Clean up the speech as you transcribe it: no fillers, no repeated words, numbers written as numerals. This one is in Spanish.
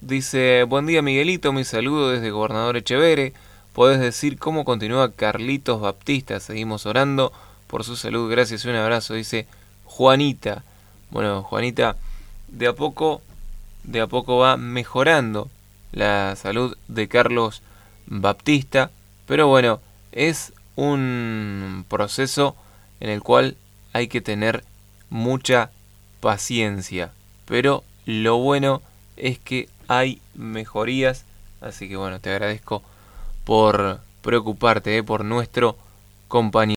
dice, buen día Miguelito, mi saludo desde Gobernador Echeverre. Podés decir cómo continúa Carlitos Baptista. Seguimos orando por su salud. Gracias y un abrazo, dice Juanita. Bueno, Juanita, de a poco, de a poco va mejorando la salud de Carlos Baptista. Pero bueno, es un proceso en el cual hay que tener mucha paciencia. Pero lo bueno es que hay mejorías. Así que bueno, te agradezco por preocuparte, por nuestro compañero.